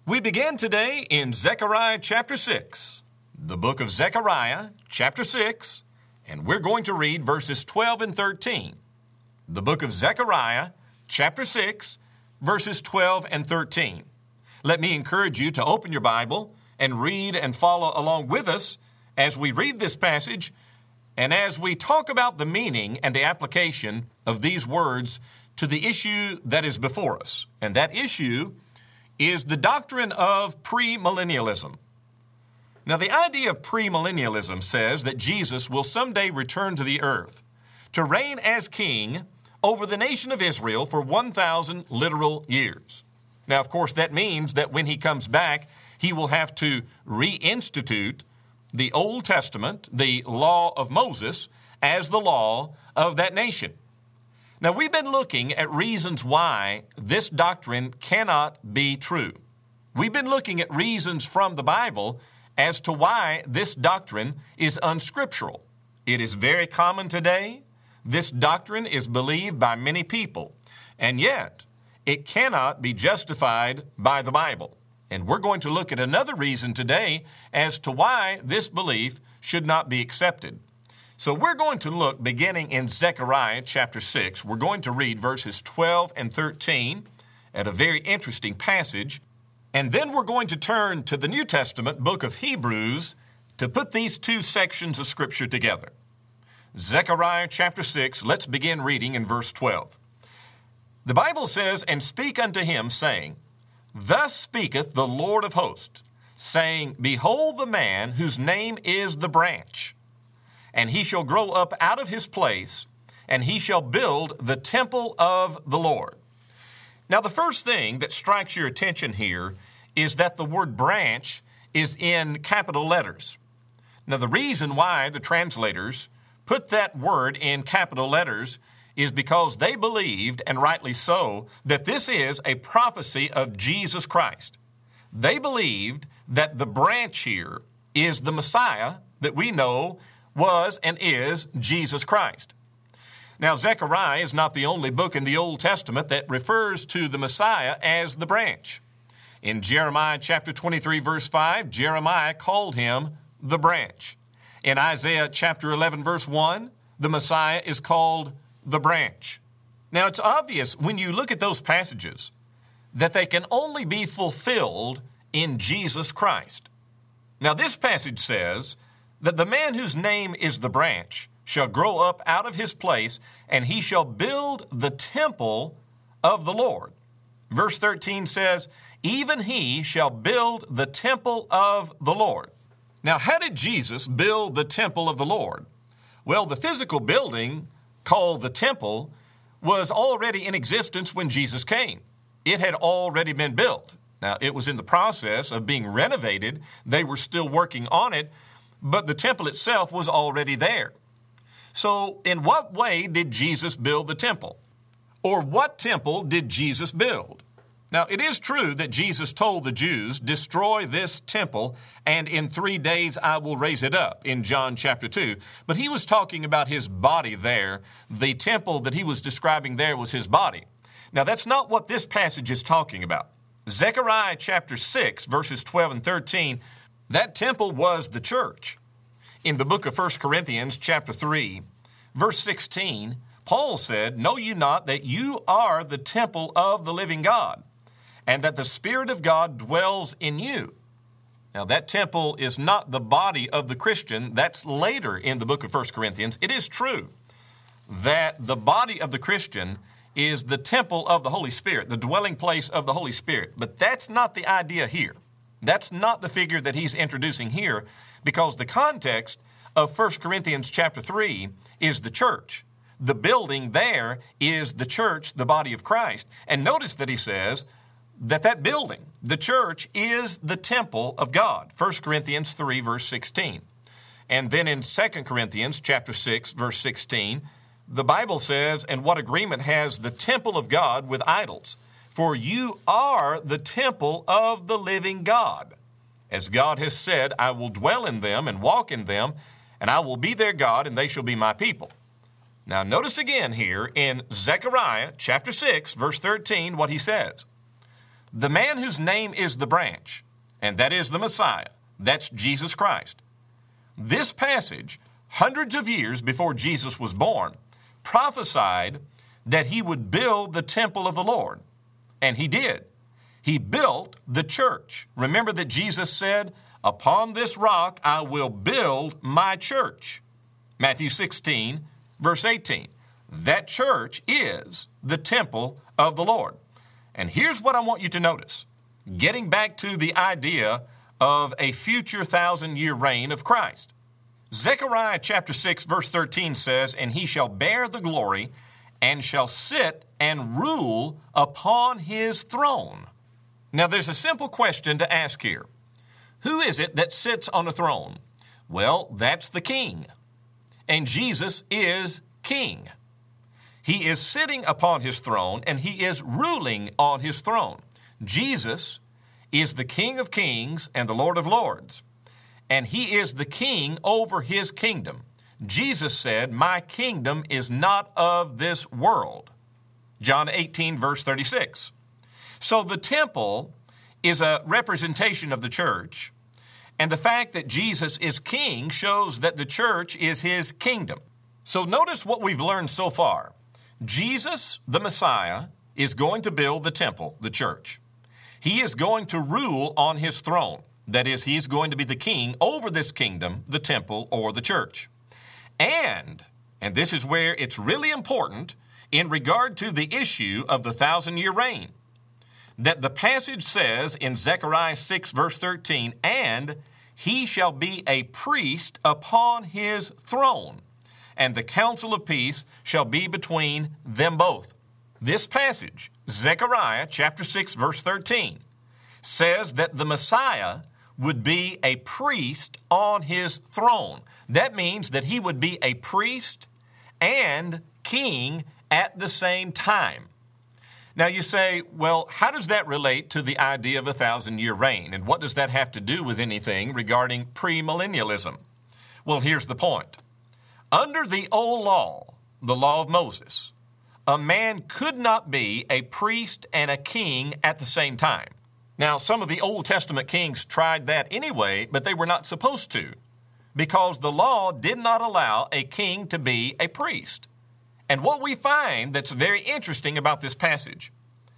We begin today in Zechariah chapter 6, the book of Zechariah chapter 6, and we're going to read verses 12 and 13. The book of Zechariah chapter 6, verses 12 and 13. Let me encourage you to open your Bible and read and follow along with us as we read this passage and as we talk about the meaning and the application of these words to the issue that is before us. And that issue is the doctrine of premillennialism. Now, the idea of premillennialism says that Jesus will someday return to the earth to reign as king over the nation of Israel for 1,000 literal years. Now, of course, that means that when he comes back, he will have to reinstitute the Old Testament, the law of Moses, as the law of that nation. Now, we've been looking at reasons why this doctrine cannot be true. We've been looking at reasons from the Bible as to why this doctrine is unscriptural. It is very common today. This doctrine is believed by many people, and yet it cannot be justified by the Bible. And we're going to look at another reason today as to why this belief should not be accepted. So we're going to look beginning in Zechariah chapter 6. We're going to read verses 12 and 13 at a very interesting passage. And then we're going to turn to the New Testament book of Hebrews to put these two sections of Scripture together. Zechariah chapter 6, let's begin reading in verse 12. The Bible says, "And speak unto him, saying, Thus speaketh the Lord of hosts, saying, Behold the man whose name is the branch. And he shall grow up out of his place, and he shall build the temple of the Lord." Now, the first thing that strikes your attention here is that the word branch is in capital letters. Now, the reason why the translators put that word in capital letters is because they believed, and rightly so, that this is a prophecy of Jesus Christ. They believed that the branch here is the Messiah that we know was and is Jesus Christ. Now, Zechariah is not the only book in the Old Testament that refers to the Messiah as the branch. In Jeremiah chapter 23, verse 5, Jeremiah called him the branch. In Isaiah chapter 11, verse 1, the Messiah is called the branch. Now, it's obvious when you look at those passages that they can only be fulfilled in Jesus Christ. Now, this passage says that the man whose name is the branch shall grow up out of his place, and he shall build the temple of the Lord. Verse 13 says, even he shall build the temple of the Lord. Now, how did Jesus build the temple of the Lord? Well, the physical building called the temple was already in existence when Jesus came. It had already been built. Now, it was in the process of being renovated. They were still working on it, but the temple itself was already there. So, in what way did Jesus build the temple? Or what temple did Jesus build? Now, it is true that Jesus told the Jews, destroy this temple, and in 3 days I will raise it up, in John chapter 2. But he was talking about his body there. The temple that he was describing there was his body. Now, that's not what this passage is talking about. Zechariah chapter 6, verses 12 and 13, that temple was the church. In the book of 1 Corinthians chapter 3, verse 16, Paul said, know you not that you are the temple of the living God, and that the Spirit of God dwells in you? Now, that temple is not the body of the Christian. That's later in the book of 1 Corinthians. It is true that the body of the Christian is the temple of the Holy Spirit, the dwelling place of the Holy Spirit. But that's not the idea here. That's not the figure that he's introducing here, because the context of 1 Corinthians chapter 3 is the church. The building there is the church, the body of Christ. And notice that he says that building, the church, is the temple of God. 1 Corinthians 3, verse 16. And then in 2 Corinthians chapter 6, verse 16, the Bible says, and what agreement has the temple of God with idols? For you are the temple of the living God. As God has said, I will dwell in them and walk in them, and I will be their God, and they shall be my people. Now, notice again here in Zechariah chapter 6, verse 13, what he says. the man whose name is the branch, and that is the Messiah, that's Jesus Christ. This passage, hundreds of years before Jesus was born, prophesied that he would build the temple of the Lord. And he did. He built the church. Remember that Jesus said, "Upon this rock I will build my church." Matthew 16, verse 18. That church is the temple of the Lord. And here's what I want you to notice. Getting back to the idea of a future 1,000-year reign of Christ. Zechariah chapter 6, verse 13 says, "And he shall bear the glory and shall sit and rule upon his throne." Now, there's a simple question to ask here. Who is it that sits on a throne? Well, that's the king. And Jesus is king. He is sitting upon his throne, and he is ruling on his throne. Jesus is the King of kings and the Lord of lords, and he is the king over his kingdom. Jesus said, "My kingdom is not of this world." John 18, verse 36. So the temple is a representation of the church, and the fact that Jesus is king shows that the church is his kingdom. So notice what we've learned so far. Jesus, the Messiah, is going to build the temple, the church. He is going to rule on his throne. That is, he's going to be the king over this kingdom, the temple, or the church. And this is where it's really important in regard to the issue of the 1,000-year reign, that the passage says in Zechariah 6, verse 13, "And he shall be a priest upon his throne, and the counsel of peace shall be between them both." This passage, Zechariah chapter 6, verse 13, says that the Messiah would be a priest on his throne. That means that he would be a priest and king at the same time. Now you say, well, how does that relate to the idea of a 1,000-year reign? And what does that have to do with anything regarding premillennialism? Well, here's the point. Under the old law, the law of Moses, a man could not be a priest and a king at the same time. Now, some of the Old Testament kings tried that anyway, but they were not supposed to, because the law did not allow a king to be a priest. And what we find that's very interesting about this passage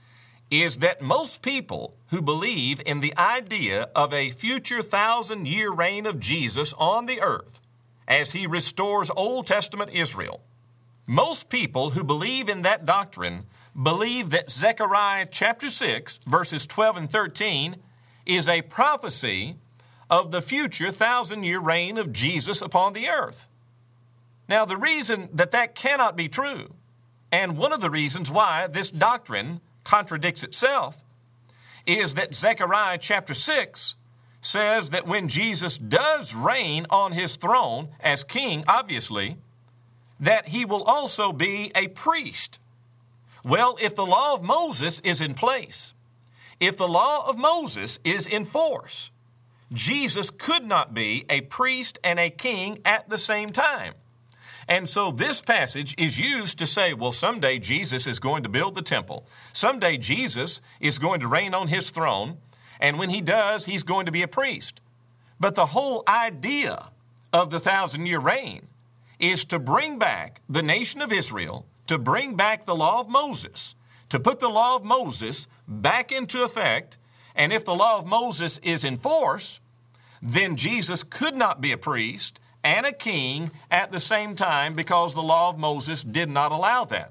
is that most people who believe in the idea of a future 1,000-year reign of Jesus on the earth as he restores Old Testament Israel, most people who believe in that doctrine believe that Zechariah chapter 6, verses 12 and 13 is a prophecy of the future 1,000-year reign of Jesus upon the earth. Now, the reason that that cannot be true, and one of the reasons why this doctrine contradicts itself, is that Zechariah chapter 6 says that when Jesus does reign on his throne as king, obviously, that he will also be a priest. Well, if the law of Moses is in place, if the law of Moses is in force, Jesus could not be a priest and a king at the same time. And so this passage is used to say, well, someday Jesus is going to build the temple. Someday Jesus is going to reign on his throne. And when he does, he's going to be a priest. But the whole idea of the 1,000-year reign is to bring back the nation of Israel, to bring back the law of Moses, to put the law of Moses back into effect. And if the law of Moses is in force, then Jesus could not be a priest and a king at the same time because the law of Moses did not allow that.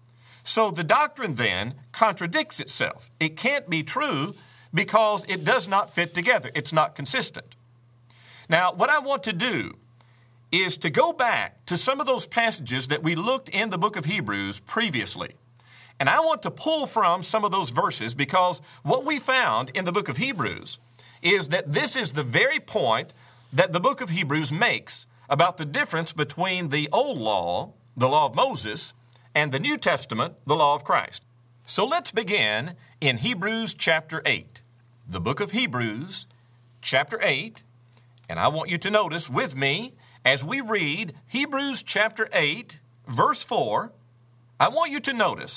So the doctrine then contradicts itself. It can't be true because it does not fit together. It's not consistent. Now, what I want to do is to go back to some of those passages that we looked in the book of Hebrews previously. And I want to pull from some of those verses because what we found in the book of Hebrews is that this is the very point that the book of Hebrews makes about the difference between the old law, the law of Moses, and the New Testament, the law of Christ. So let's begin in Hebrews chapter 8. The book of Hebrews chapter 8, and I want you to notice with me as we read Hebrews chapter 8, verse 4, I want you to notice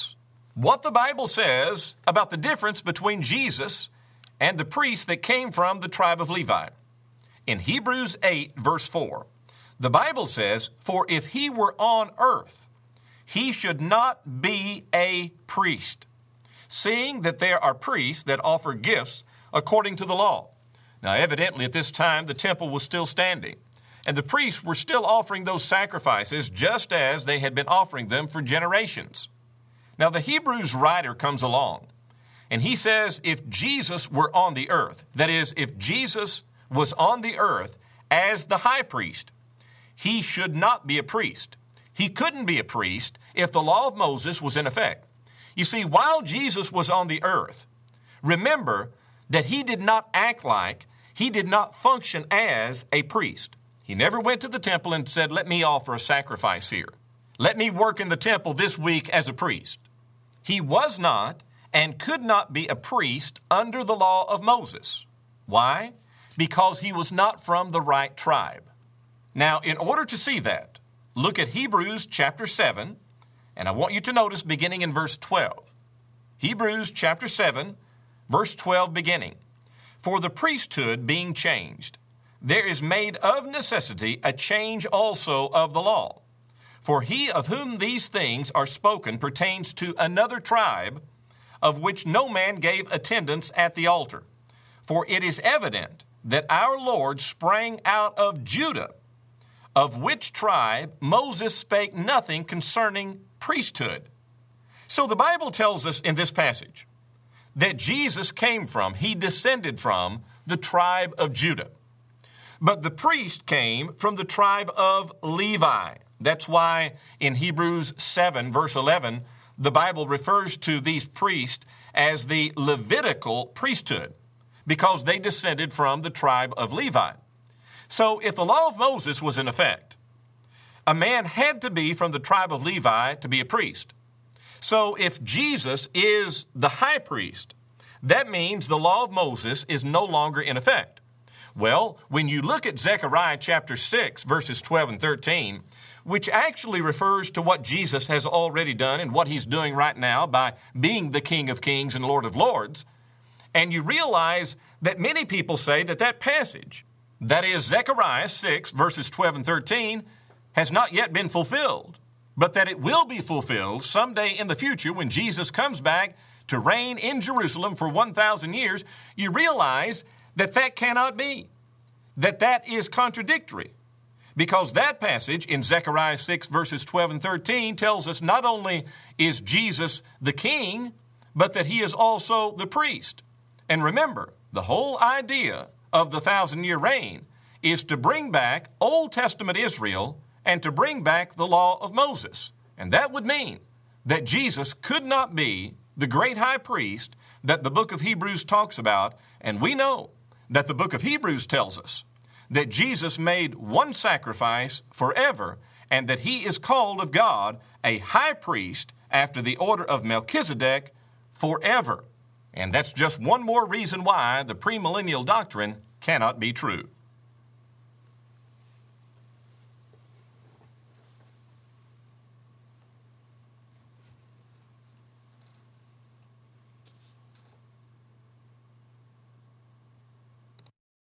what the Bible says about the difference between Jesus and the priest that came from the tribe of Levi. In Hebrews 8, verse 4, the Bible says, "For if he were on earth, he should not be a priest, seeing that there are priests that offer gifts according to the law." Now, evidently, at this time, the temple was still standing, and the priests were still offering those sacrifices just as they had been offering them for generations. Now, the Hebrews writer comes along, and he says if Jesus were on the earth, that is, if Jesus was on the earth as the high priest, he should not be a priest. He couldn't be a priest if the law of Moses was in effect. You see, while Jesus was on the earth, remember that he did not act like, he did not function as a priest. He never went to the temple and said, "Let me offer a sacrifice here. Let me work in the temple this week as a priest." He was not and could not be a priest under the law of Moses. Why? Because he was not from the right tribe. Now, in order to see that, look at Hebrews chapter 7, and I want you to notice beginning in verse 12. Hebrews chapter 7, verse 12 beginning. "For the priesthood being changed, there is made of necessity a change also of the law. For he of whom these things are spoken pertains to another tribe, of which no man gave attendance at the altar. For it is evident that our Lord sprang out of Judah, of which tribe Moses spake nothing concerning priesthood." So the Bible tells us in this passage that Jesus came from, he descended from the tribe of Judah. But the priest came from the tribe of Levi. That's why in Hebrews 7, verse 11, the Bible refers to these priests as the Levitical priesthood, because they descended from the tribe of Levi. So if the law of Moses was in effect, a man had to be from the tribe of Levi to be a priest. So if Jesus is the high priest, that means the law of Moses is no longer in effect. Well, when you look at Zechariah chapter 6, verses 12 and 13, which actually refers to what Jesus has already done and what he's doing right now by being the King of Kings and Lord of Lords, and you realize that many people say that that passage, that is Zechariah 6, verses 12 and 13, has not yet been fulfilled, but that it will be fulfilled someday in the future when Jesus comes back to reign in Jerusalem for 1,000 years, you realize that that cannot be, that is contradictory. Because that passage in Zechariah 6, verses 12 and 13 tells us not only is Jesus the king, but that he is also the priest. And remember, the whole idea of the 1,000-year reign is to bring back Old Testament Israel and to bring back the law of Moses. And that would mean that Jesus could not be the great high priest that the book of Hebrews talks about. And we know that the book of Hebrews tells us that Jesus made one sacrifice forever, and that he is called of God a high priest after the order of Melchizedek forever. And that's just one more reason why the premillennial doctrine cannot be true.